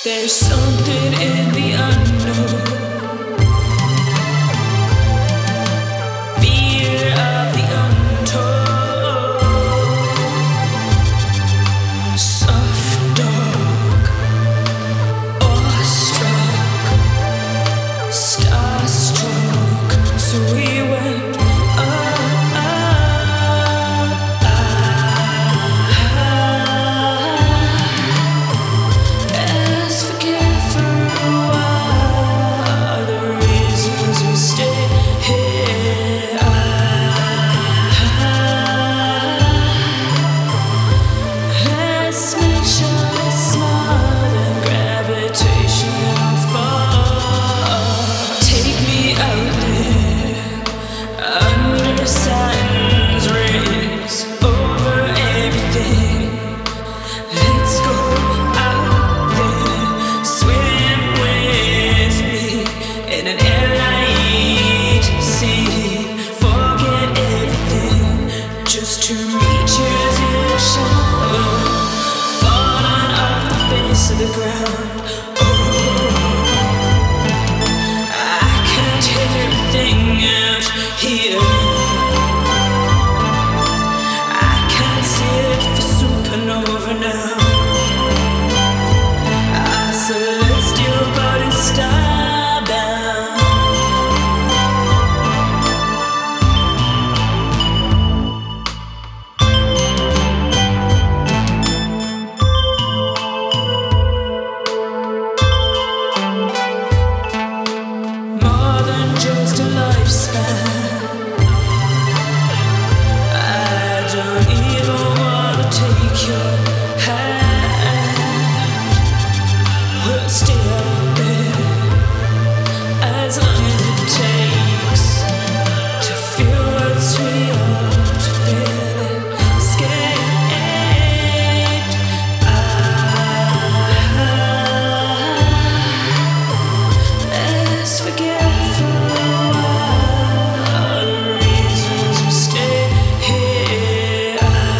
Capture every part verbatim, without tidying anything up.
There's something in the unknown, fear of the untold, soft dog, awestruck, starstruck. So we went up, up, up. Let's forget for a while the reasons we stay here. Let's make sure it's small and gravitational fall. Take me out there under Saturn's rings, over everything. Let's go out there, swim with me in an airlight sea. Forget everything just to reach your shallow, falling off the face of the ground. Oh, I can't hear a thing out here. I can't sit for supernova now. Our celestial bodies starbound. More than just a lifespan. I don't even wanna take your hand. We'll stay out there as long as it takes to feel what's real, to feel it escaped. Ah, let's forget for a while the reasons we stay here.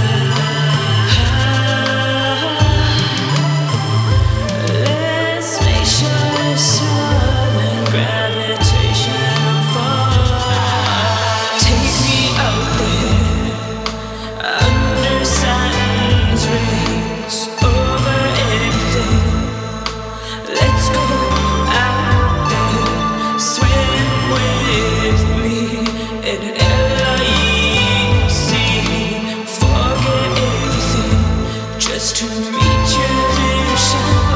Let's make sure it's small and gravitational fall. Take me out there under Saturn's rings, over everything. Let's go out there, swim with me in an airlight sea. Forget everything just to reach your vision.